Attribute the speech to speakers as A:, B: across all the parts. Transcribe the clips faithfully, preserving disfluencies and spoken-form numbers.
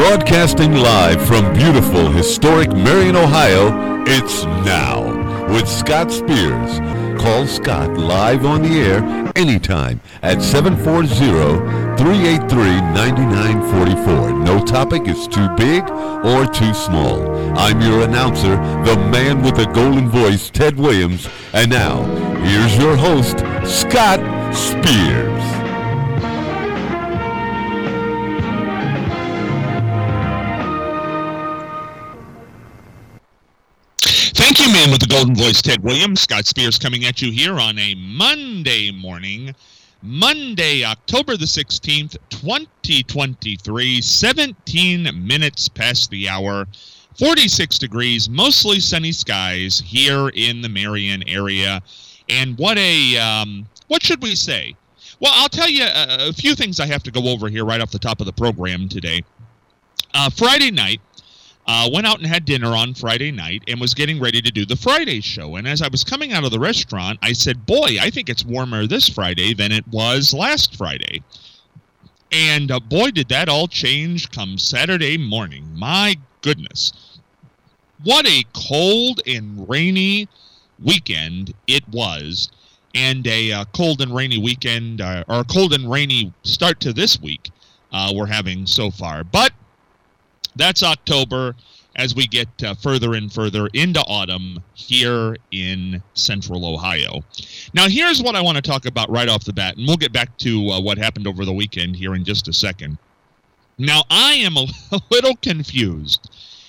A: Broadcasting live from beautiful, historic Marion, Ohio, it's Now with Scott Spears. Call Scott live on the air anytime at seven four zero, three eight three, nine nine four four. No topic is too big or too small. I'm your announcer, the man with the golden voice, Ted Williams. And now, here's your host, Scott Spears.
B: Thank you, man with the golden voice, Ted Williams. Scott Spears coming at you here on a Monday morning, Monday, October the sixteenth, twenty twenty-three, seventeen minutes past the hour, forty-six degrees, mostly sunny skies here in the Marion area. And what a, um, what should we say? Well, I'll tell you a, a few things I have to go over here right off the top of the program today. Uh, Friday night, Uh, went out and had dinner on Friday night and was getting ready to do the Friday show. And as I was coming out of the restaurant, I said, boy, I think it's warmer this Friday than it was last Friday. And uh, boy, did that all change come Saturday morning. My goodness. What a cold and rainy weekend it was. And a uh, cold and rainy weekend, uh, or a cold and rainy start to this week uh, we're having so far. But that's October as we get uh, further and further into autumn here in central Ohio. Now, here's what I want to talk about right off the bat, and we'll get back to uh, what happened over the weekend here in just a second. Now, I am a, a little confused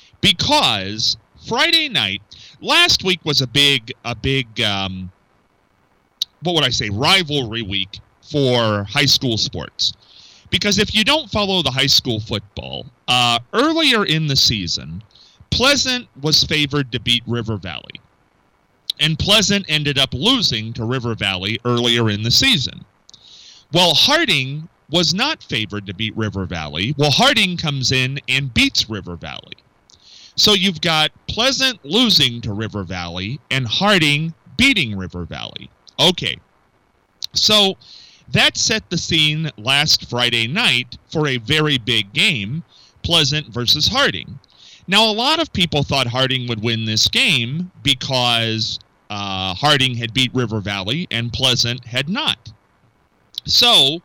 B: because Friday night, last week was a big, a big, um, what would I say, rivalry week for high school sports. Because if you don't follow the high school football, uh, earlier in the season, Pleasant was favored to beat River Valley. And Pleasant ended up losing to River Valley earlier in the season. Well, Harding was not favored to beat River Valley. Well, Harding comes in and beats River Valley. So you've got Pleasant losing to River Valley and Harding beating River Valley. Okay, so that set the scene last Friday night for a very big game, Pleasant versus Harding. Now, a lot of people thought Harding would win this game because uh, Harding had beat River Valley and Pleasant had not. So,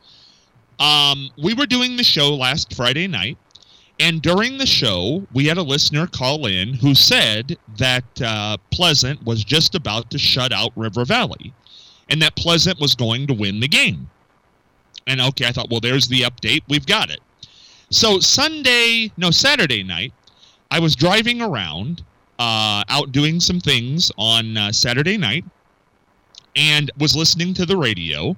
B: um, we were doing the show last Friday night, and during the show, we had a listener call in who said that uh, Pleasant was just about to shut out River Valley, and that Pleasant was going to win the game. And okay, I thought, well, there's the update. We've got it. So Sunday, no, Saturday night, I was driving around, uh, out doing some things on uh, Saturday night, and was listening to the radio.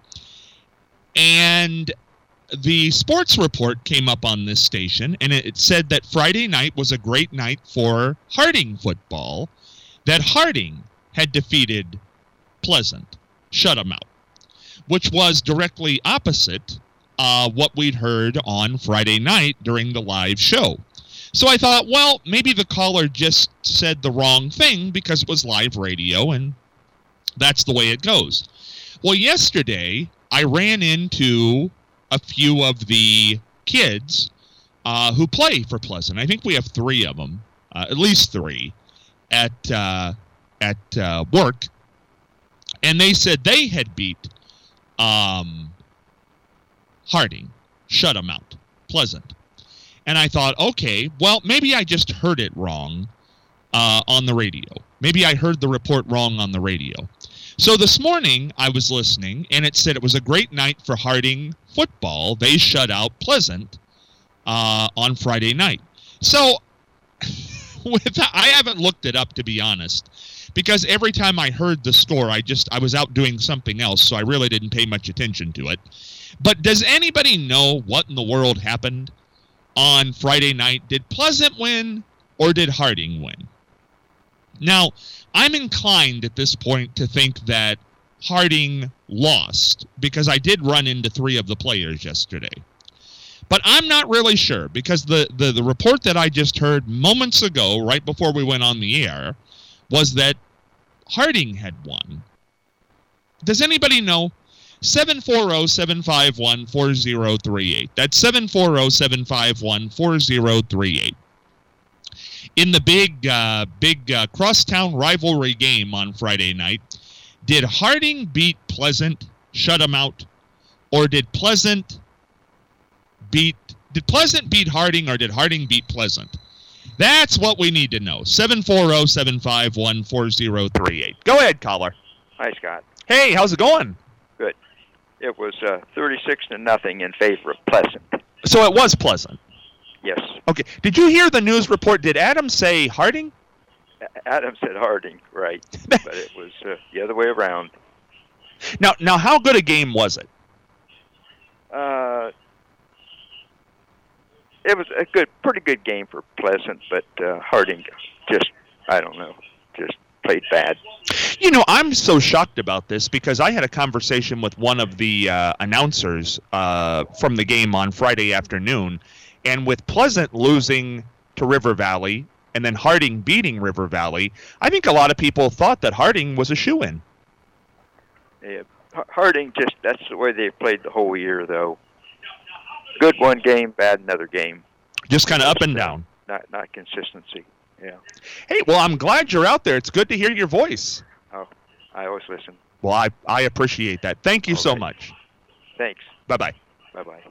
B: And the sports report came up on this station, and it said that Friday night was a great night for Harding football, that Harding had defeated Pleasant. Shut them out, which was directly opposite uh, what we'd heard on Friday night during the live show. So I thought, well, maybe the caller just said the wrong thing because it was live radio, and that's the way it goes. Well, yesterday, I ran into a few of the kids uh, who play for Pleasant. I think we have three of them, uh, at least three, at, uh, at uh, work. And they said they had beat um, Harding, shut them out, Pleasant. And I thought, okay, well, maybe I just heard it wrong uh, on the radio. Maybe I heard the report wrong on the radio. So this morning I was listening, and it said it was a great night for Harding football. They shut out Pleasant uh, on Friday night. So with, I haven't looked it up, to be honest. Because every time I heard the score, I just, I was out doing something else, so I really didn't pay much attention to it. But does anybody know what in the world happened on Friday night? Did Pleasant win, or did Harding win? Now, I'm inclined at this point to think that Harding lost, because I did run into three of the players yesterday. But I'm not really sure, because the, the, the report that I just heard moments ago, right before we went on the air, was that Harding had won. Does anybody know? seven four zero, seven five one, four zero three eight. That's seven four zero, seven five one, four zero three eight. In the big, uh, big uh, crosstown rivalry game on Friday night, did Harding beat Pleasant, shut them out, or did Pleasant beat did Pleasant beat Harding, or did Harding beat Pleasant? That's what we need to know. seven four zero, seven five one, four zero three eight. Go ahead, caller.
C: Hi, Scott.
B: Hey, how's it going?
C: Good. It was uh, thirty-six to nothing in favor of Pleasant.
B: So it was Pleasant.
C: Yes.
B: Okay. Did you hear the news report? Did Adam say Harding?
C: A- Adam said Harding, right? But it was uh, the other way around.
B: Now, now, how good a game was it?
C: Uh, it was a good, pretty good game for Pleasant, but uh, Harding just, I don't know, just played bad.
B: You know, I'm so shocked about this because I had a conversation with one of the uh, announcers uh, from the game on Friday afternoon, and with Pleasant losing to River Valley and then Harding beating River Valley, I think a lot of people thought that Harding was a shoo-in.
C: Yeah, Harding just, that's the way they played the whole year, though. Good one game, bad another game.
B: Just kind of up and down.
C: Not not consistency, yeah.
B: Hey, well, I'm glad you're out there. It's good to hear your voice.
C: Oh, I always listen.
B: Well, I, I appreciate that. Thank you
C: Okay.
B: so much.
C: Thanks.
B: Bye-bye.
C: Bye-bye.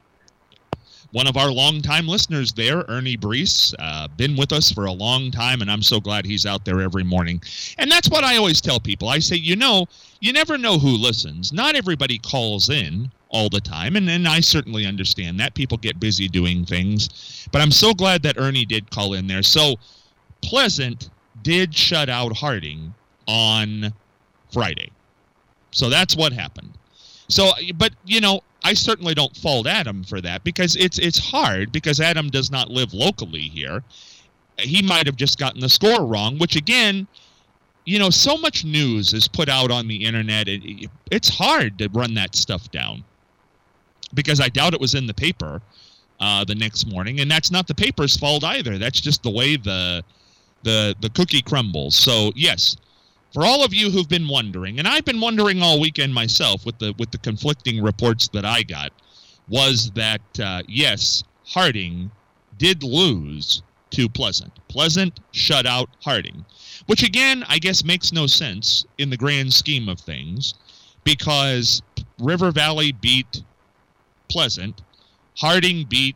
B: One of our longtime listeners there, Ernie Brees, uh, been with us for a long time, and I'm so glad he's out there every morning. And that's what I always tell people. I say, you know, you never know who listens. Not everybody calls in all the time, and, and I certainly understand that. People get busy doing things. But I'm so glad that Ernie did call in there. So Pleasant did shut out Harding on Friday. So that's what happened. So, but, you know, I certainly don't fault Adam for that because it's it's hard because Adam does not live locally here. He might have just gotten the score wrong, which, again, you know, so much news is put out on the internet. It, it's hard to run that stuff down because I doubt it was in the paper uh, the next morning, and that's not the paper's fault either. That's just the way the the the cookie crumbles. So, yes. For all of you who've been wondering, and I've been wondering all weekend myself with the with the conflicting reports that I got, was that, uh, yes, Harding did lose to Pleasant. Pleasant shut out Harding, which, again, I guess makes no sense in the grand scheme of things because River Valley beat Pleasant, Harding beat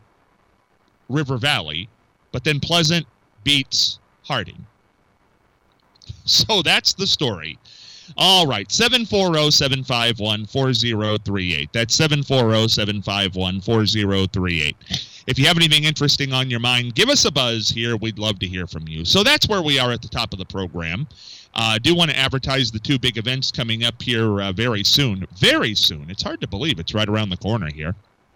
B: River Valley, but then Pleasant beats Harding. So that's the story. All right, seven four zero, seven five one, four zero three eight. That's seven four zero, seven five one, four zero three eight. If you have anything interesting on your mind, give us a buzz here. We'd love to hear from you. So that's where we are at the top of the program. I uh, do want to advertise the two big events coming up here uh, very soon. Very soon. It's hard to believe. It's right around the corner here.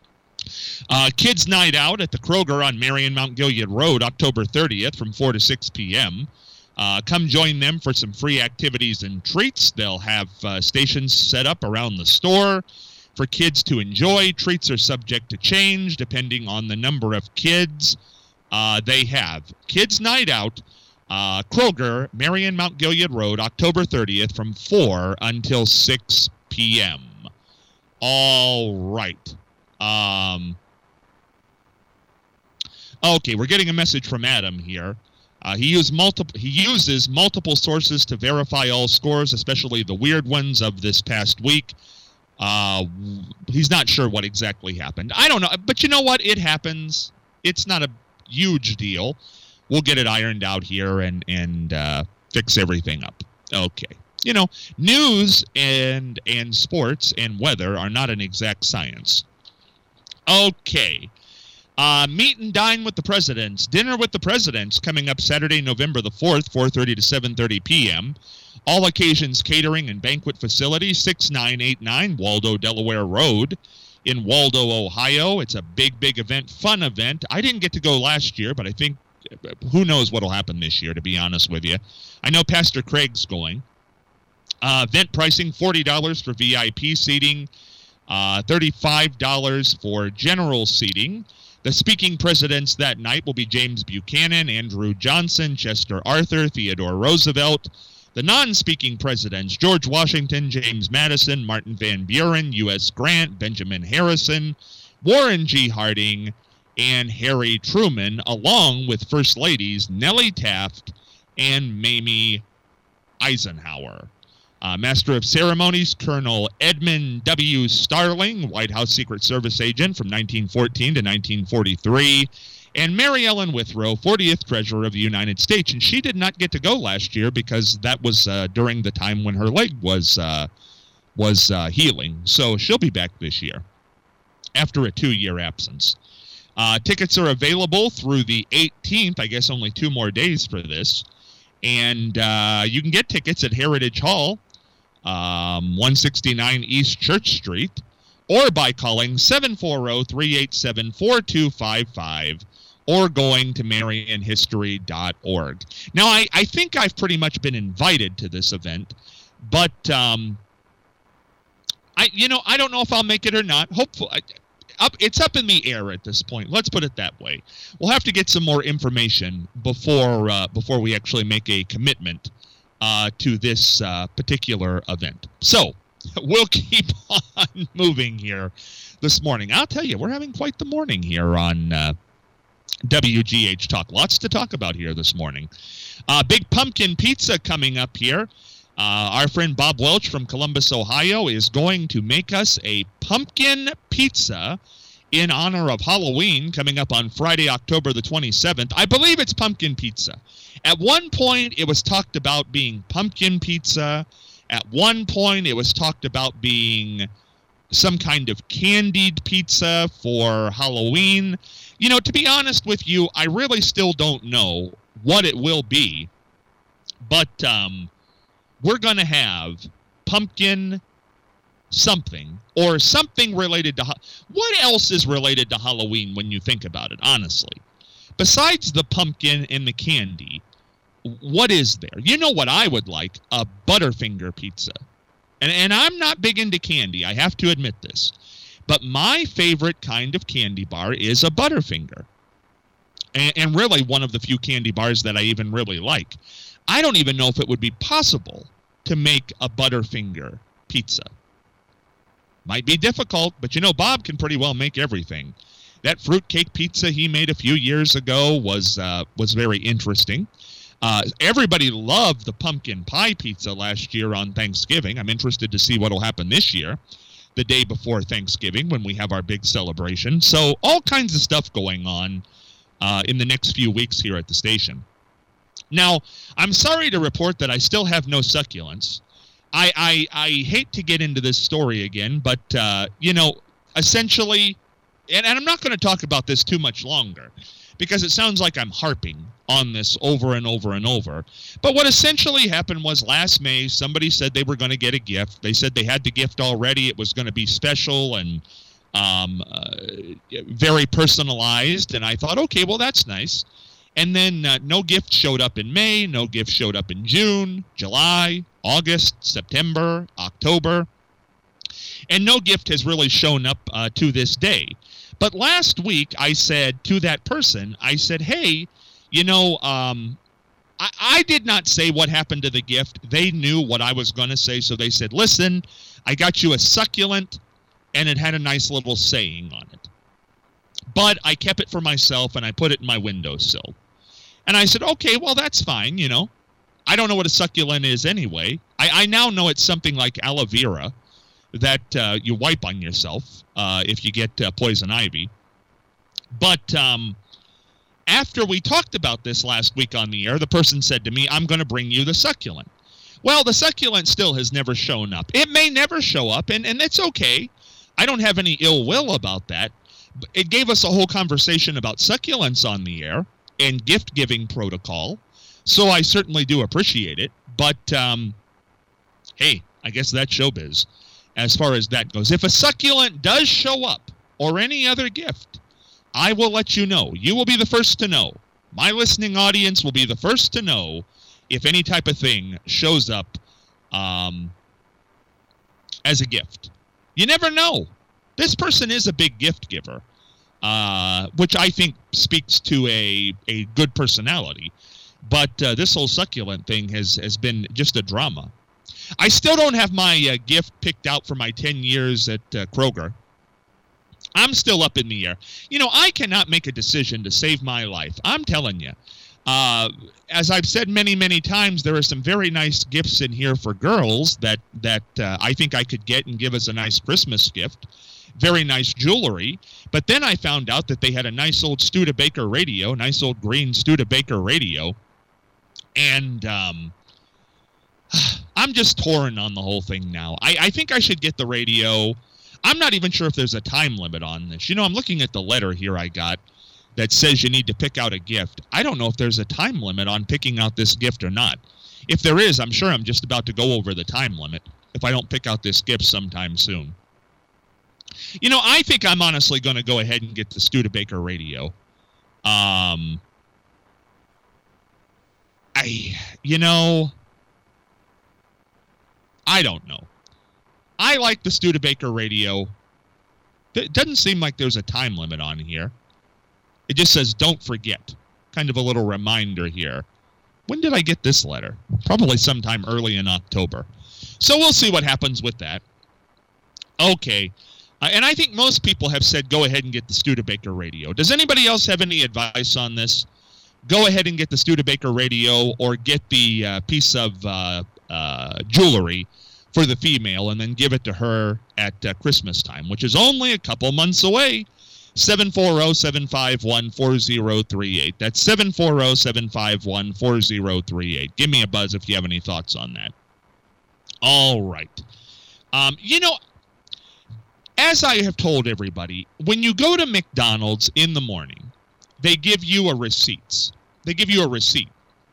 B: Uh, Kids Night Out at the Kroger on Marion Mount Gilead Road, October thirtieth from four to six p.m. Uh, come join them for some free activities and treats. They'll have uh, stations set up around the store for kids to enjoy. Treats are subject to change depending on the number of kids uh, they have. Kids Night Out, uh, Kroger, Marion Mount Gilead Road, October thirtieth from four until six p.m. All right. Um, okay, we're getting a message from Adam here. Uh, he, used multiple, he uses multiple sources to verify all scores, especially the weird ones of this past week. Uh, he's not sure what exactly happened. I don't know, but you know what? It happens. It's not a huge deal. We'll get it ironed out here and, and uh, fix everything up. Okay. You know, news and and sports and weather are not an exact science. Okay. Uh, meet and dine with the presidents. Dinner with the presidents coming up Saturday, November the fourth, four thirty to seven thirty p.m. All occasions catering and banquet facility, six nine eight nine Waldo, Delaware Road in Waldo, Ohio. It's a big, big event, fun event. I didn't get to go last year, but I think who knows what will happen this year, to be honest with you. I know Pastor Craig's going. Uh, event pricing, forty dollars for V I P seating, uh, thirty-five dollars for general seating. The speaking presidents that night will be James Buchanan, Andrew Johnson, Chester Arthur, Theodore Roosevelt, The non-speaking presidents, George Washington, James Madison, Martin Van Buren, U S Grant, Benjamin Harrison, Warren G. Harding, and Harry Truman, along with First Ladies Nellie Taft and Mamie Eisenhower. Uh, Master of Ceremonies, Colonel Edmund W. Starling, White House Secret Service agent from nineteen fourteen to nineteen forty-three, and Mary Ellen Withrow, fortieth Treasurer of the United States. And she did not get to go last year because that was uh, during the time when her leg was, uh, was uh, healing. So she'll be back this year after a two-year absence. Uh, tickets are available through the eighteenth, I guess only two more days for this. And uh, you can get tickets at Heritage Hall, um, one sixty-nine East Church Street, or by calling seven four zero, three eight seven, four two five five, or going to marion history dot org. Now, I, I think I've pretty much been invited to this event, but um, I you know I don't know if I'll make it or not. Hopefully, up it's up in the air at this point. Let's put it that way. We'll have to get some more information before uh, before we actually make a commitment uh, to this uh, particular event. So we'll keep on moving here this morning. I'll tell you, we're having quite the morning here on uh, W G H Talk. Lots to talk about here this morning. Uh, Big Pumpkin Pizza coming up here. Uh, our friend Bob Welch from Columbus, Ohio, is going to make us a pumpkin pizza in honor of Halloween coming up on Friday, October the twenty-seventh. I believe it's pumpkin pizza. At one point, it was talked about being pumpkin pizza. At one point, it was talked about being some kind of candied pizza for Halloween. You know, to be honest with you, I really still don't know what it will be. But um, we're going to have pumpkin something or something related to... What else is related to Halloween when you think about it, honestly? Besides the pumpkin and the candy, what is there? You know what I would like? A Butterfinger pizza. And, and I'm not big into candy. I have to admit this. But my favorite kind of candy bar is a Butterfinger. And, and really one of the few candy bars that I even really like. I don't even know if it would be possible to make a Butterfinger pizza. Might be difficult, but you know, Bob can pretty well make everything. That fruitcake pizza he made a few years ago was uh, was very interesting. Uh, everybody loved the pumpkin pie pizza last year on Thanksgiving. I'm interested to see what will happen this year, the day before Thanksgiving, when we have our big celebration. So all kinds of stuff going on uh, in the next few weeks here at the station. Now, I'm sorry to report that I still have no succulents. I I, I hate to get into this story again, but, uh, you know, essentially, and, and I'm not going to talk about this too much longer, because it sounds like I'm harping on this over and over and over. But what essentially happened was last May, somebody said they were going to get a gift. They said they had the gift already. It was going to be special and um, uh, very personalized. And I thought, okay, well, that's nice. And then uh, no gift showed up in May, no gift showed up in June, July, August, September, October. And no gift has really shown up uh, to this day. But last week I said to that person, I said, hey, you know, um, I, I did not say what happened to the gift. They knew what I was going to say. So they said, listen, I got you a succulent, and it had a nice little saying on it. But I kept it for myself, and I put it in my windowsill. And I said, okay, well, that's fine, you know. I don't know what a succulent is anyway. I, I now know it's something like aloe vera that uh, you wipe on yourself uh, if you get uh, poison ivy. But um, after we talked about this last week on the air, the person said to me, I'm going to bring you the succulent. Well, the succulent still has never shown up. It may never show up, and, and it's okay. I don't have any ill will about that. It gave us a whole conversation about succulents on the air and gift-giving protocol, so I certainly do appreciate it. But, um, hey, I guess that's showbiz as far as that goes. If a succulent does show up, or any other gift, I will let you know. You will be the first to know. My listening audience will be the first to know if any type of thing shows up um, as a gift. You never know. This person is a big gift giver, uh, which I think speaks to a, a good personality. But uh, this whole succulent thing has, has been just a drama. I still don't have my uh, gift picked out for my ten years at uh, Kroger. I'm still up in the air. You know, I cannot make a decision to save my life. I'm telling you. Uh, as I've said many, many times, there are some very nice gifts in here for girls that, that uh, I think I could get and give as a nice Christmas gift. Very nice jewelry. But then I found out that they had a nice old Studebaker radio, nice old green Studebaker radio. And um, I'm just torn on the whole thing now. I, I think I should get the radio. I'm not even sure if there's a time limit on this. You know, I'm looking at the letter here I got that says you need to pick out a gift. I don't know if there's a time limit on picking out this gift or not. If there is, I'm sure I'm just about to go over the time limit if I don't pick out this gift sometime soon. You know, I think I'm honestly going to go ahead and get the Studebaker radio. Um, I, you know, I don't know. I like the Studebaker radio. It doesn't seem like there's a time limit on here. It just says, don't forget. Kind of a little reminder here. When did I get this letter? Probably sometime early in October. So we'll see what happens with that. Okay. Uh, and I think most people have said, go ahead and get the Studebaker radio. Does anybody else have any advice on this? Go ahead and get the Studebaker radio or get the uh, piece of uh, uh, jewelry for the female and then give it to her at uh, Christmas time, which is only a couple months away. seven four zero, seven five one, four zero three eight. That's seven four zero, seven five one, four zero three eight. Give me a buzz if you have any thoughts on that. All right. Um, you know, as I have told everybody, when you go to McDonald's in the morning, they give you a receipt. They give you a receipt.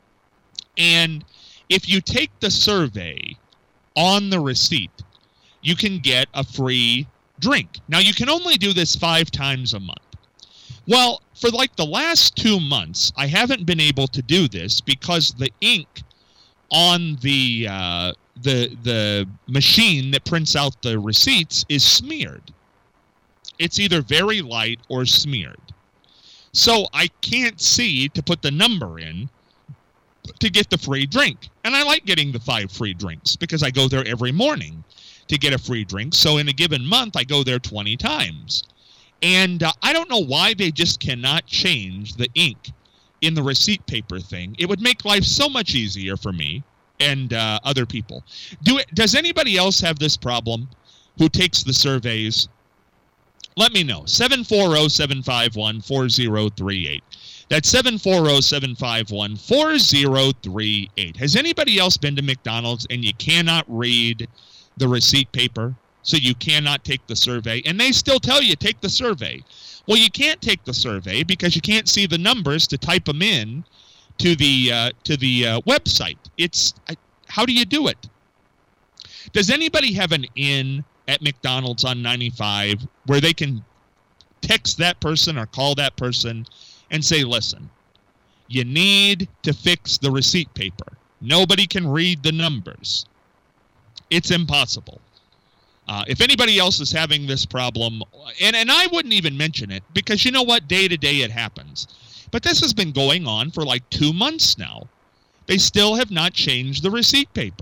B: And if you take the survey on the receipt, you can get a free drink. Now, you can only do this five times a month. Well, for like the last two months, I haven't been able to do this because the ink on the uh, the the machine that prints out the receipts is smeared. It's either very light or smeared. So I can't see to put the number in to get the free drink. And I like getting the five free drinks because I go there every morning to get a free drink. So in a given month, I go there twenty times. And uh, I don't know why they just cannot change the ink in the receipt paper thing. It would make life so much easier for me and uh, other people. Do it. Does anybody else have this problem who takes the surveys? Let me know. seven four zero, seven five one, four zero three eight. That's seven four zero, seven five one, four zero three eight. Has anybody else been to McDonald's and you cannot read the receipt paper, so you cannot take the survey? And they still tell you, take the survey. Well, you can't take the survey because you can't see the numbers to type them in to the uh, to the uh, website. It's I, how do you do it? Does anybody have an in at McDonald's on ninety-five where they can text that person or call that person and say, listen, you need to fix the receipt paper. Nobody can read the numbers. It's impossible. Uh, if anybody else is having this problem, and, and I wouldn't even mention it because you know what? Day to day it happens. But this has been going on for like two months now. They still have not changed the receipt paper.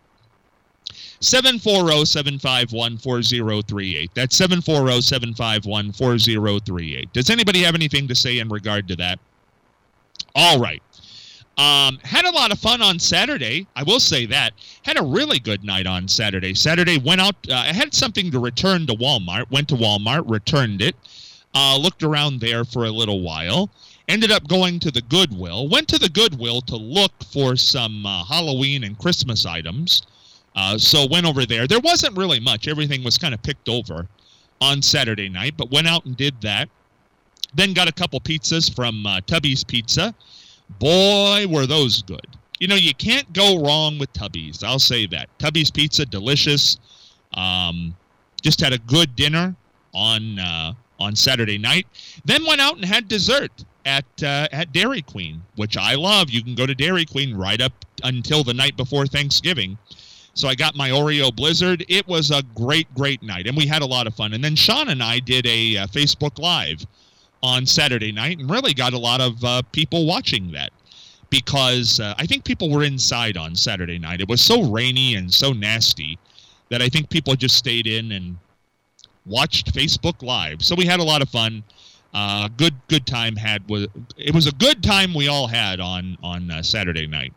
B: seven four zero, seven five one, four zero three eight. That's seven four zero, seven five one, four zero three eight. Does anybody have anything to say in regard to that? All right. Um, had a lot of fun on Saturday. I will say that. Had a really good night on Saturday. Saturday went out. Uh, I had something to return to Walmart. Went to Walmart, returned it. Uh, looked around there for a little while. Ended up going to the Goodwill. Went to the Goodwill to look for some uh, Halloween and Christmas items. Uh, so went over there. There wasn't really much. Everything was kind of picked over on Saturday night, but went out and did that. Then got a couple pizzas from uh, Tubby's Pizza. Boy, were those good. You know, you can't go wrong with Tubby's. I'll say that. Tubby's Pizza, delicious. Um, just had a good dinner on uh, on Saturday night. Then went out and had dessert at uh, at Dairy Queen, which I love. You can go to Dairy Queen right up until the night before Thanksgiving. So I got my Oreo Blizzard. It was a great, great night, and we had a lot of fun. And then Sean and I did a uh, Facebook Live on Saturday night and really got a lot of uh, people watching that because uh, I think people were inside on Saturday night. It was so rainy and so nasty that I think people just stayed in and watched Facebook Live. So we had a lot of fun. Uh, good good time had was it was a good time we all had on on uh, Saturday night.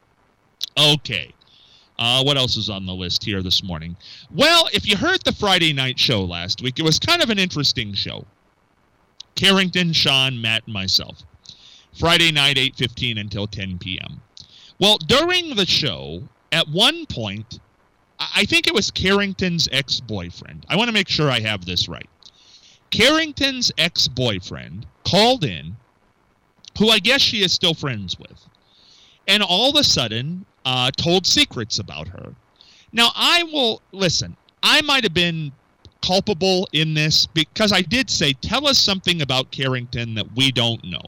B: Okay. Uh, what else is on the list here this morning? Well, if you heard the Friday night show last week, it was kind of an interesting show. Carrington, Sean, Matt, and myself. Friday night, eight fifteen until ten p.m. Well, during the show, at one point, I think it was Carrington's ex-boyfriend. I want to make sure I have this right. Carrington's ex-boyfriend called in, who I guess she is still friends with, and all of a sudden uh, told secrets about her. Now, I will, listen, I might have been culpable in this because I did say, tell us something about Carrington that we don't know.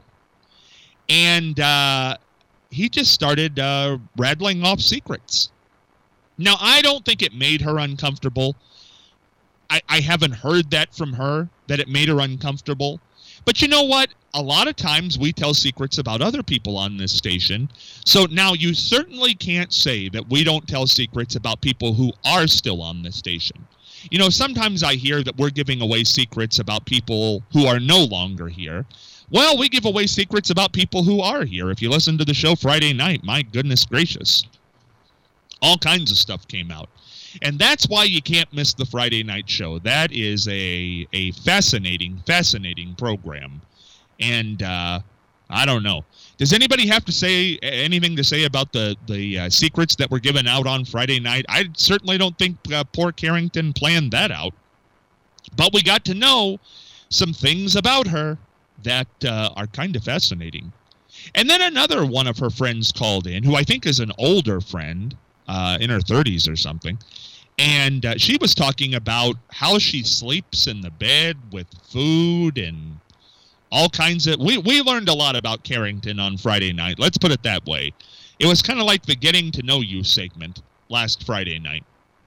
B: And uh, he just started uh, rattling off secrets. Now, I don't think it made her uncomfortable. I, I haven't heard that from her, that it made her uncomfortable. But you know what? A lot of times we tell secrets about other people on this station. So now you certainly can't say that we don't tell secrets about people who are still on this station. You know, sometimes I hear that we're giving away secrets about people who are no longer here. Well, we give away secrets about people who are here. If you listen to the show Friday night, my goodness gracious. All kinds of stuff came out. And that's why you can't miss the Friday night show. That is a a fascinating, fascinating program. And uh, I don't know. Does anybody have to say anything to say about the, the uh, secrets that were given out on Friday night? I certainly don't think uh, poor Carrington planned that out. But we got to know some things about her that uh, are kind of fascinating. And then another one of her friends called in, who I think is an older friend, uh, in her thirties or something. And uh, she was talking about how she sleeps in the bed with food and all kinds of... We, we learned a lot about Carrington on Friday night. Let's put it that way. It was kind of like the Getting to Know You segment last Friday night.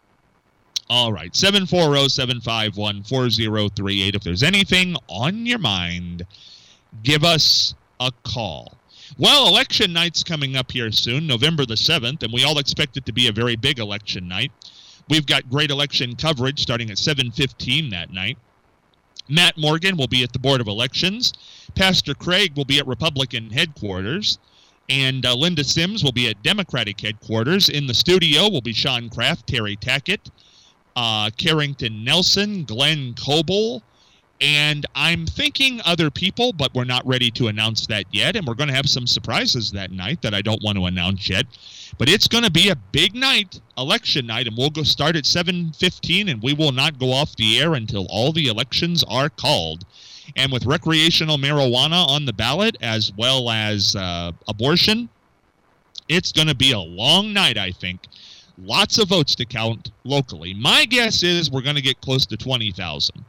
B: All right, seven four zero, seven five one, four zero three eight. If there's anything on your mind, give us a call. Well, election night's coming up here soon, November the seventh, and we all expect it to be a very big election night. We've got great election coverage starting at seven fifteen that night. Matt Morgan will be at the Board of Elections. Pastor Craig will be at Republican headquarters. And uh, Linda Sims will be at Democratic headquarters. In the studio will be Sean Kraft, Terry Tackett, uh, Carrington Nelson, Glenn Coble, and I'm thinking other people, but we're not ready to announce that yet. And we're going to have some surprises that night that I don't want to announce yet. But it's going to be a big night, election night, and we'll go start at seven fifteen, and we will not go off the air until all the elections are called. And with recreational marijuana on the ballot, as well as uh, abortion, it's going to be a long night, I think. Lots of votes to count locally. My guess is we're going to get close to twenty thousand.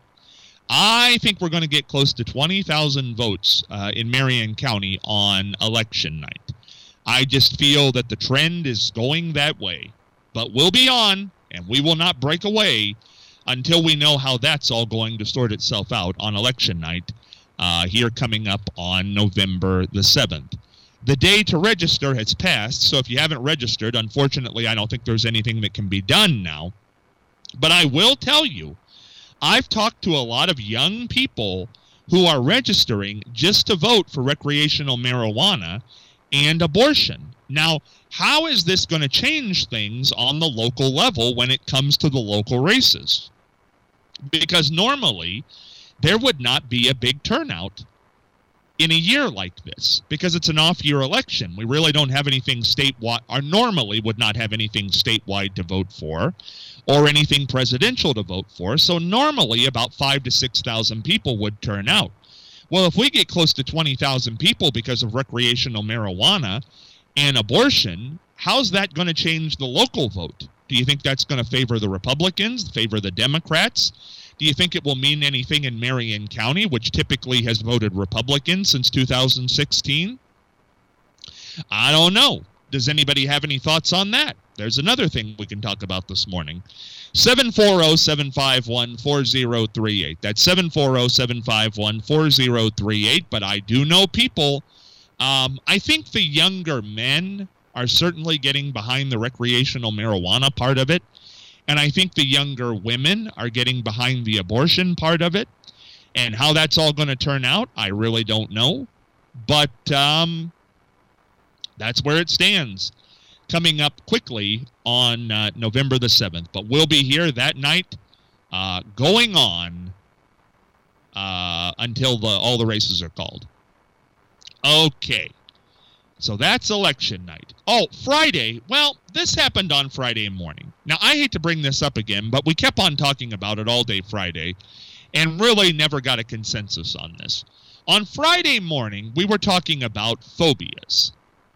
B: I think we're going to get close to twenty thousand votes uh, in Marion County on election night. I just feel that the trend is going that way. But we'll be on, and we will not break away until we know how that's all going to sort itself out on election night uh, here coming up on November the seventh. The day to register has passed, so if you haven't registered, unfortunately, I don't think there's anything that can be done now. But I will tell you, I've talked to a lot of young people who are registering just to vote for recreational marijuana and abortion. Now, how is this going to change things on the local level when it comes to the local races? Because normally, there would not be a big turnout in a year like this, because it's an off-year election. We really don't have anything statewide, or normally would not have anything statewide to vote for, or anything presidential to vote for, so normally about five to six thousand people would turn out. Well, if we get close to twenty thousand people because of recreational marijuana and abortion, how's that going to change the local vote? Do you think that's going to favor the Republicans, favor the Democrats? Do you think it will mean anything in Marion County, which typically has voted Republican since two thousand sixteen? I don't know. Does anybody have any thoughts on that? There's another thing we can talk about this morning. seven four zero, seven five one, four zero three eight. That's seven four zero, seven five one, four zero three eight. But I do know people Um, I think the younger men are certainly getting behind the recreational marijuana part of it. And I think the younger women are getting behind the abortion part of it. And how that's all going to turn out, I really don't know. But um, that's where it stands. Coming up quickly on uh, November the seventh. But we'll be here that night uh, going on uh, until the, all the races are called. Okay. So that's election night. Oh, Friday. Well, this happened on Friday morning. Now, I hate to bring this up again, but we kept on talking about it all day Friday and really never got a consensus on this. On Friday morning, we were talking about phobias.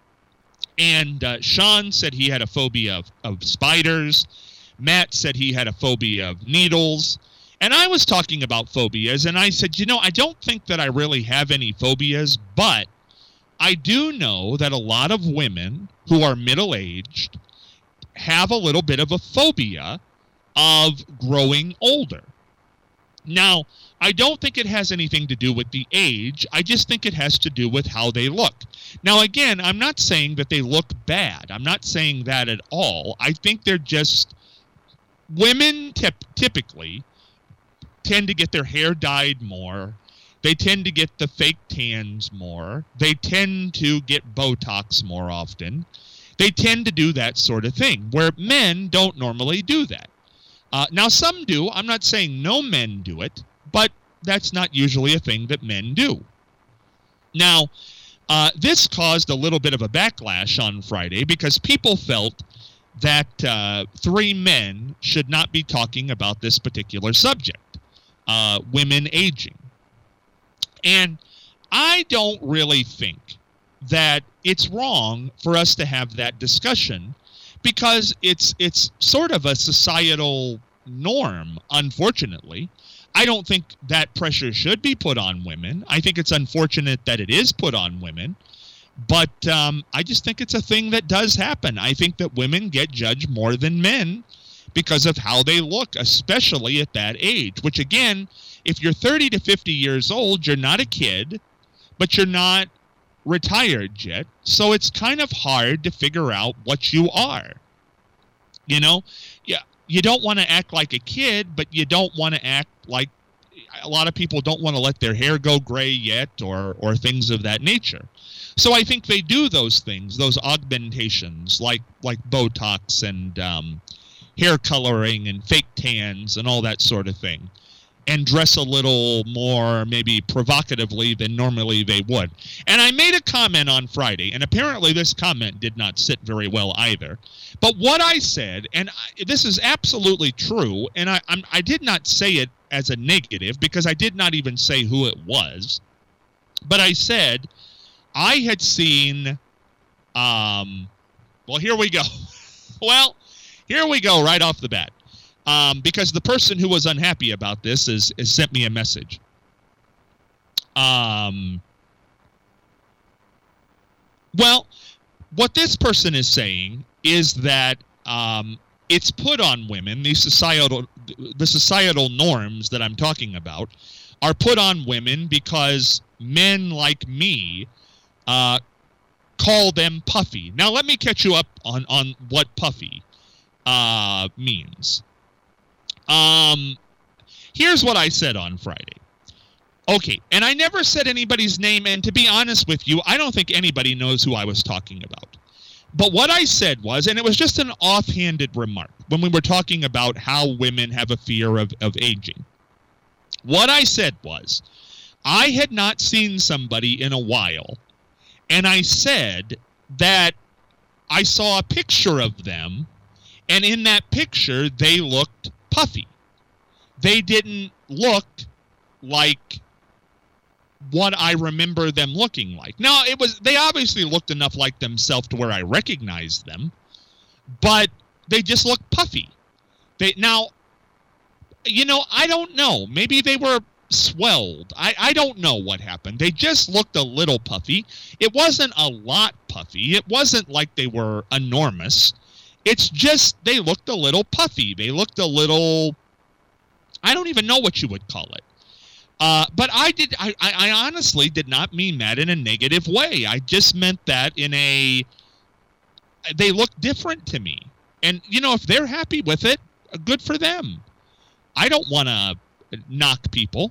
B: And uh, Sean said he had a phobia of, of spiders. Matt said he had a phobia of needles. And I was talking about phobias, and I said, you know, I don't think that I really have any phobias, but I do know that a lot of women who are middle-aged have a little bit of a phobia of growing older. Now, I don't think it has anything to do with the age. I just think it has to do with how they look. Now, again, I'm not saying that they look bad. I'm not saying that at all. I think they're just... Women tip- typically tend to get their hair dyed more. They tend to get the fake tans more. They tend to get Botox more often. They tend to do that sort of thing, where men don't normally do that. Uh, now, some do. I'm not saying no men do it, but that's not usually a thing that men do. Now, uh, this caused a little bit of a backlash on Friday because people felt that uh, three men should not be talking about this particular subject, uh, women aging. And I don't really think that it's wrong for us to have that discussion because it's it's sort of a societal norm, unfortunately. I don't think that pressure should be put on women. I think it's unfortunate that it is put on women. But um, I just think it's a thing that does happen. I think that women get judged more than men because of how they look, especially at that age, which again, if you're thirty to fifty years old, you're not a kid, but you're not retired yet. So it's kind of hard to figure out what you are. You know, yeah, you don't want to act like a kid, but you don't want to act like a lot of people don't want to let their hair go gray yet or or things of that nature. So I think they do those things, those augmentations like like Botox and um, hair coloring and fake tans and all that sort of thing, and dress a little more maybe provocatively than normally they would. And I made a comment on Friday, and apparently this comment did not sit very well either. But what I said, and I, this is absolutely true, and I I'm, I did not say it as a negative because I did not even say who it was, but I said I had seen, um, well, here we go. well, here we go right off the bat. Um, because the person who was unhappy about this is, is sent me a message. Um, well, what this person is saying is that um, it's put on women, these societal, the societal norms that I'm talking about, are put on women because men like me uh, call them puffy. Now, let me catch you up on, on what puffy uh, means. Um, here's what I said on Friday. Okay, and I never said anybody's name, and to be honest with you, I don't think anybody knows who I was talking about. But what I said was, and it was just an offhanded remark when we were talking about how women have a fear of, of aging. What I said was, I had not seen somebody in a while, and I said that I saw a picture of them, and in that picture, they looked puffy. They didn't look like what I remember them looking like. Now, it was they obviously looked enough like themselves to where I recognized them, but they just looked puffy. They now, you know, I don't know. Maybe they were swelled. I, I don't know what happened. They just looked a little puffy. It wasn't a lot puffy. It wasn't like they were enormous. It's just they looked a little puffy. They looked a little, I don't even know what you would call it. Uh, but I did. I, I honestly did not mean that in a negative way. I just meant that in a. They look different to me, and you know, if they're happy with it, good for them. I don't want to knock people.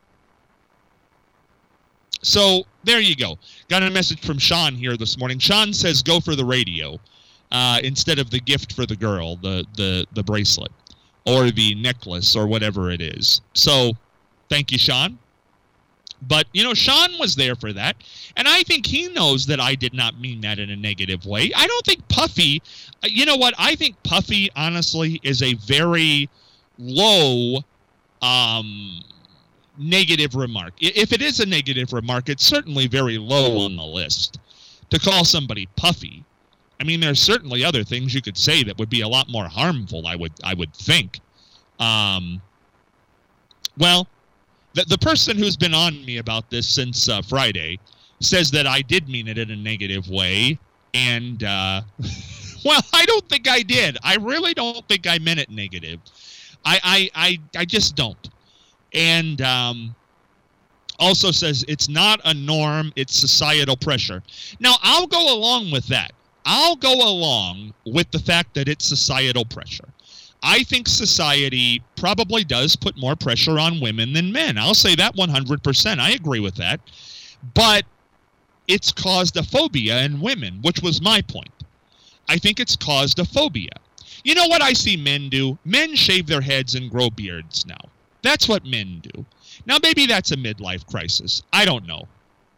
B: So there you go. Got a message from Sean here this morning. Sean says, "Go for the radio uh, instead of the gift for the girl, the the the bracelet, or the necklace, or whatever it is." So. Thank you, Sean. But, you know, Sean was there for that. And I think he knows that I did not mean that in a negative way. I don't think Puffy, you know what? I think Puffy, honestly, is a very low um, negative remark. If it is a negative remark, it's certainly very low on the list. To call somebody Puffy, I mean, there's certainly other things you could say that would be a lot more harmful, I would, I would think. Um, well... The, the person who's been on me about this since uh, Friday says that I did mean it in a negative way. And, uh, well, I don't think I did. I really don't think I meant it negative. I, I, I, I just don't. And um, also says it's not a norm, it's societal pressure. Now, I'll go along with that. I'll go along with the fact that it's societal pressure. I think society probably does put more pressure on women than men. I'll say that one hundred percent. I agree with that. But it's caused a phobia in women, which was my point. I think it's caused a phobia. You know what I see men do? Men shave their heads and grow beards now. That's what men do. Now, maybe that's a midlife crisis. I don't know.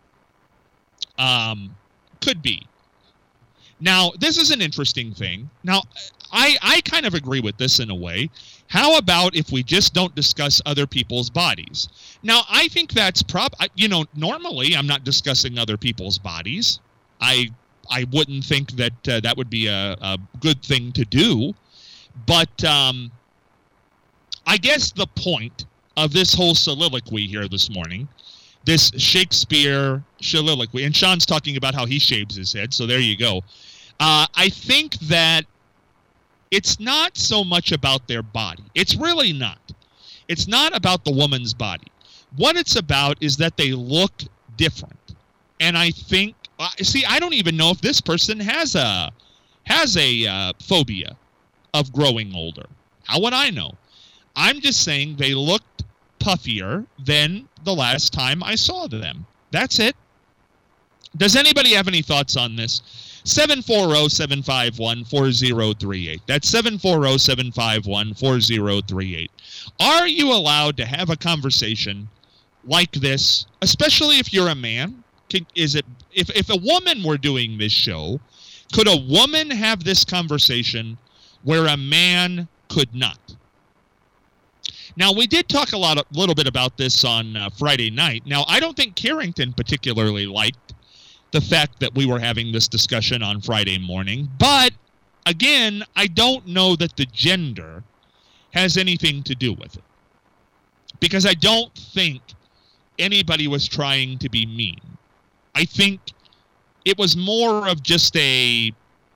B: Um, could be. Now, this is an interesting thing. Now, I, I kind of agree with this in a way. How about if we just don't discuss other people's bodies? Now, I think that's prob. You know, normally I'm not discussing other people's bodies. I I wouldn't think that uh, that would be a, a good thing to do. But um, I guess the point of this whole soliloquy here this morning, this Shakespeare soliloquy, and Sean's talking about how he shaves his head, so there you go. Uh, I think that it's not so much about their body. It's really not. It's not about the woman's body. What it's about is that they look different. And I think, uh, see, I don't even know if this person has a has a uh, phobia of growing older. How would I know? I'm just saying they looked puffier than the last time I saw them. That's it. Does anybody have any thoughts on this? seven four zero, seven five one, four zero three eight. That's seven four zero, seven five one, four zero three eight. Are you allowed to have a conversation like this, especially if you're a man? Can, is it if, if a woman were doing this show, could a woman have this conversation where a man could not? Now, we did talk a lot, a little bit about this on uh, Friday night. Now, I don't think Carrington particularly liked the fact that we were having this discussion on Friday morning. But, again, I don't know that the gender has anything to do with it. Because I don't think anybody was trying to be mean. I think it was more of just a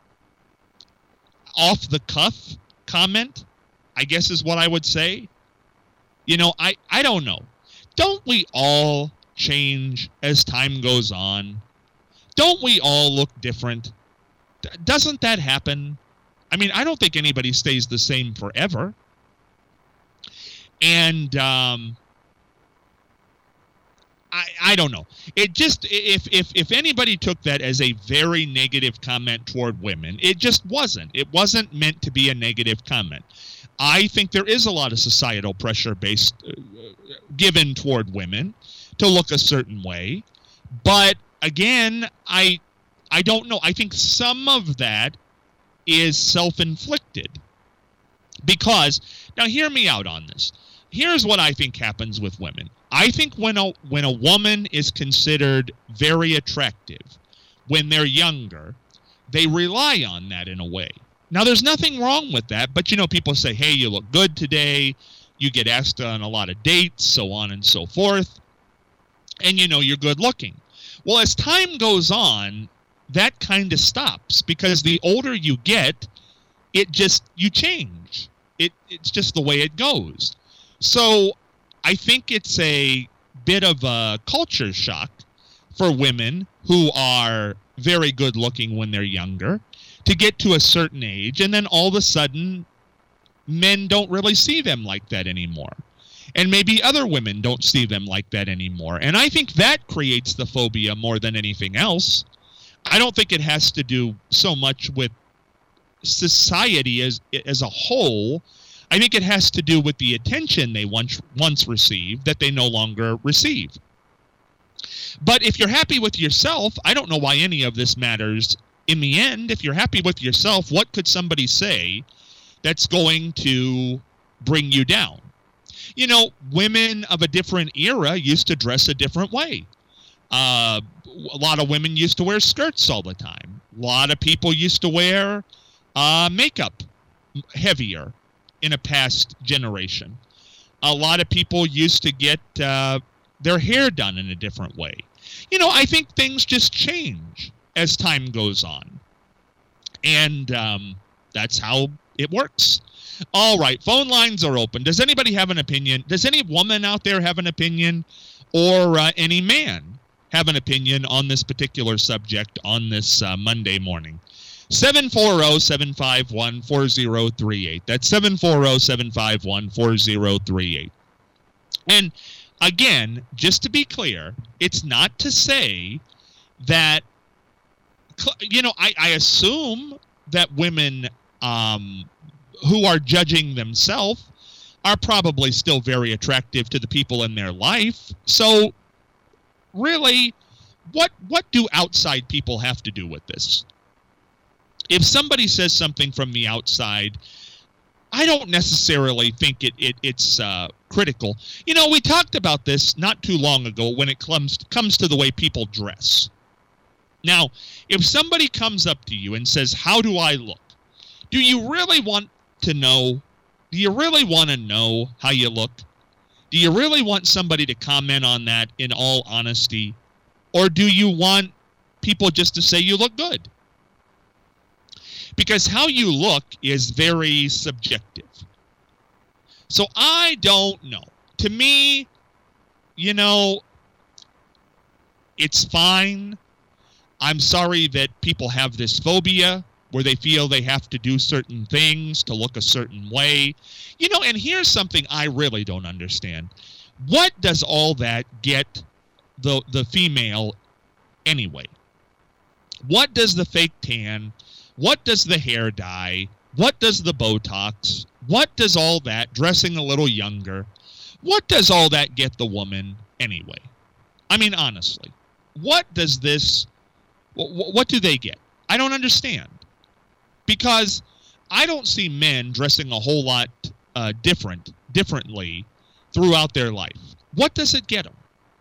B: off-the-cuff comment, I guess is what I would say. You know, I, I don't know. Don't we all change as time goes on? Don't we all look different? D- doesn't that happen? I mean, I don't think anybody stays the same forever. And um, I I don't know. It just if if if anybody took that as a very negative comment toward women, it just wasn't. It wasn't meant to be a negative comment. I think there is a lot of societal pressure based uh, given toward women to look a certain way, but again, I I don't know. I think some of that is self-inflicted. Because, now hear me out on this. Here's what I think happens with women. I think when a when a woman is considered very attractive, when they're younger, they rely on that in a way. Now, there's nothing wrong with that, but, you know, people say, hey, you look good today. You get asked on a lot of dates, so on and so forth. And, you know, you're good looking. Well, as time goes on, that kind of stops because the older you get, it just, you change. It It's just the way it goes. So I think it's a bit of a culture shock for women who are very good looking when they're younger to get to a certain age, and then all of a sudden men don't really see them like that anymore. And maybe other women don't see them like that anymore. And I think that creates the phobia more than anything else. I don't think it has to do so much with society as as a whole. I think it has to do with the attention they once once received that they no longer receive. But if you're happy with yourself, I don't know why any of this matters. In the end, if you're happy with yourself, what could somebody say that's going to bring you down? You know, women of a different era used to dress a different way. Uh, a lot of women used to wear skirts all the time. A lot of people used to wear uh, makeup heavier in a past generation. A lot of people used to get uh, their hair done in a different way. You know, I think things just change as time goes on. And um, that's how it works. All right, phone lines are open. Does anybody have an opinion? Does any woman out there have an opinion, or uh, any man have an opinion on this particular subject on this uh, Monday morning? seven four zero, seven five one, four zero three eight. That's seven four zero, seven five one, four zero three eight. And again, just to be clear, it's not to say that, you know, I, I assume that women um, who are judging themselves are probably still very attractive to the people in their life. So really, what what do outside people have to do with this? If somebody says something from the outside, I don't necessarily think it, it it's uh, critical. You know, we talked about this not too long ago when it comes comes to the way people dress. Now, if somebody comes up to you and says, "How do I look?" Do you really want to know? Do you really want to know how you look? Do you really want somebody to comment on that in all honesty? Or do you want people just to say you look good? Because how you look is very subjective. So I don't know. To me, you know, it's fine. I'm sorry that people have this phobia where they feel they have to do certain things to look a certain way. You know, and here's something I really don't understand. What does all that get the the female anyway? What does the fake tan, what does the hair dye, what does the Botox, what does all that, dressing a little younger, what does all that get the woman anyway? I mean, honestly, what does this, what, what do they get? I don't understand. Because I don't see men dressing a whole lot uh, different, differently throughout their life. What does it get them?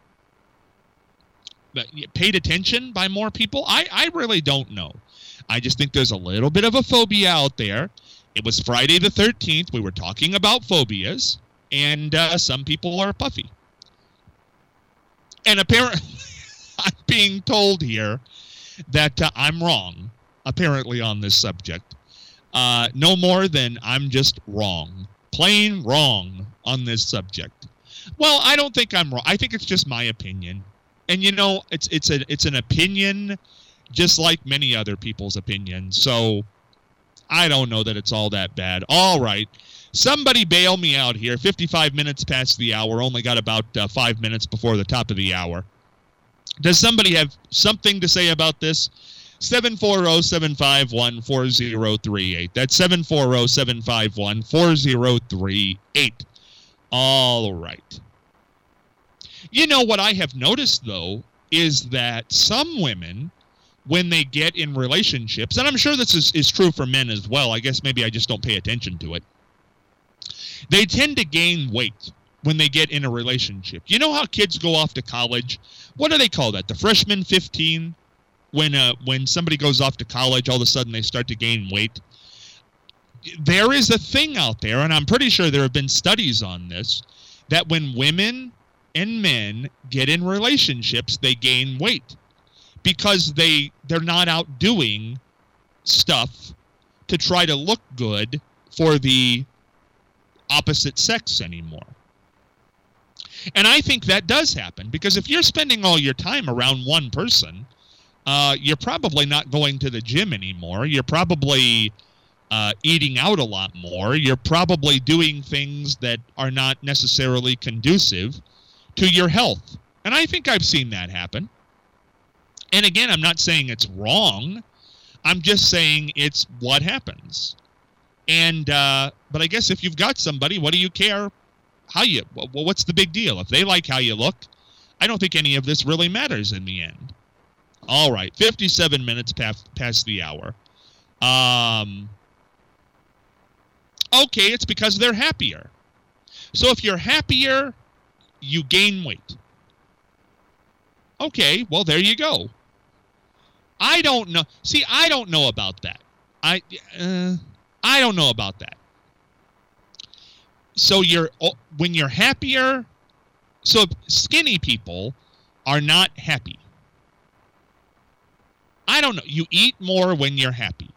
B: But paid attention by more people? I, I really don't know. I just think there's a little bit of a phobia out there. It was Friday the thirteenth. We were talking about phobias, and uh, some people are puffy. And apparently, I'm being told here that uh, I'm wrong, apparently, on this subject. Uh, no more than I'm just wrong. Plain wrong on this subject. Well, I don't think I'm wrong. I think it's just my opinion. And, you know, it's it's a it's an opinion just like many other people's opinions. So I don't know that it's all that bad. All right. Somebody bail me out here. fifty-five minutes past the hour. Only got about uh, five minutes before the top of the hour. Does somebody have something to say about this? seven four zero, seven five one, four zero three eight. That's seven four zero, seven five one, four zero three eight. All right. You know, what I have noticed, though, is that some women, when they get in relationships, and I'm sure this is, is true for men as well, I guess maybe I just don't pay attention to it, they tend to gain weight when they get in a relationship. You know how kids go off to college? What do they call that? The freshman fifteen? When uh, when somebody goes off to college, all of a sudden they start to gain weight. There is a thing out there, and I'm pretty sure there have been studies on this, that when women and men get in relationships, they gain weight because they they're not out doing stuff to try to look good for the opposite sex anymore. And I think that does happen, because if you're spending all your time around one person, uh, you're probably not going to the gym anymore. You're probably uh, eating out a lot more. You're probably doing things that are not necessarily conducive to your health. And I think I've seen that happen. And again, I'm not saying it's wrong. I'm just saying it's what happens. And uh, but I guess if you've got somebody, what do you care how you, well, what's the big deal? If they like how you look, I don't think any of this really matters in the end. All right, fifty-seven minutes past, past the hour. Um, okay, it's because they're happier. So if you're happier, you gain weight. Okay, well, there you go. I don't know. See, I don't know about that. I uh, I don't know about that. So you're when you're happier, so skinny people are not happy. I don't know. You eat more when you're happy.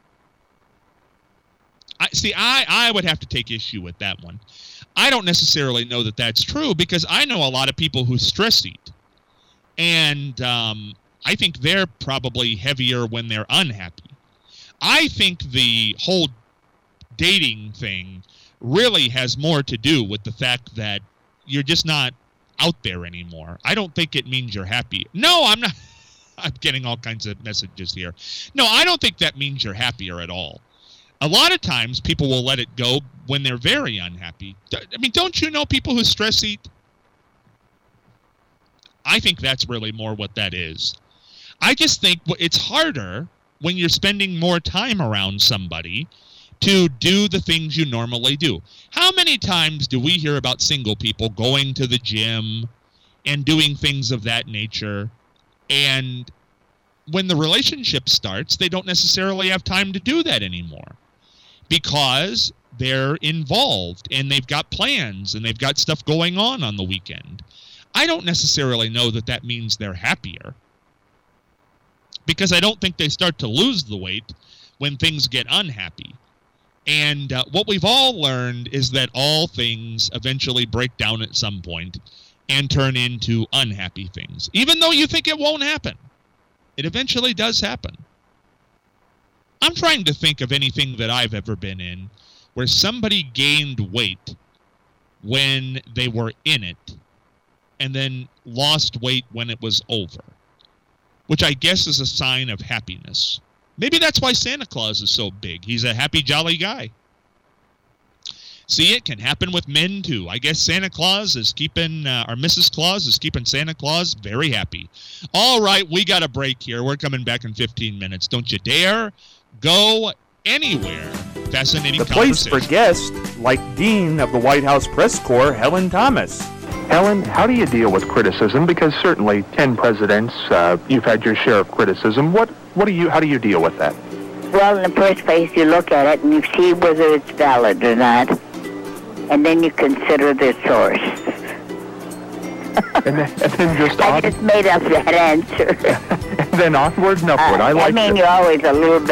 B: I see. I, I would have to take issue with that one. I don't necessarily know that that's true, because I know a lot of people who stress eat, and um, I think they're probably heavier when they're unhappy. I think the whole dating thing really has more to do with the fact that you're just not out there anymore. I don't think it means you're happy. No, I'm not. I'm getting all kinds of messages here. No, I don't think that means you're happier at all. A lot of times people will let it go when they're very unhappy. I mean, don't you know people who stress eat? I think that's really more what that is. I just think it's harder when you're spending more time around somebody to do the things you normally do. How many times do we hear about single people going to the gym and doing things of that nature, and when the relationship starts, they don't necessarily have time to do that anymore because they're involved and they've got plans and they've got stuff going on on the weekend. I don't necessarily know that that means they're happier, because I don't think they start to lose the weight when things get unhappy. And uh, what we've all learned is that all things eventually break down at some point and turn into unhappy things. Even though you think it won't happen, it eventually does happen. I'm trying to think of anything that I've ever been in where somebody gained weight when they were in it and then lost weight when it was over, which I guess is a sign of happiness. Maybe that's why Santa Claus is so big. He's a happy, jolly guy. See, it can happen with men, too. I guess Santa Claus is keeping, uh, or Missus Claus is keeping Santa Claus very happy. All right, we got a break here. We're coming back in fifteen minutes. Don't you dare go anywhere. Fascinating
D: the place
B: conversation.
D: for guests like Dean of the White House Press Corps, Helen Thomas.
E: Helen, how do you deal with criticism? Because certainly ten presidents, uh, you've had your share of criticism. What, what do you, how do you deal with that?
F: Well, in the first place, you look at it and you see whether it's valid or not, and then you consider the source.
E: and, then, and then just
F: I
E: on...
F: just made up that answer.
E: and then onwards and upward.
F: Uh,
E: I like
F: I mean,
E: it.
F: you're always a little bit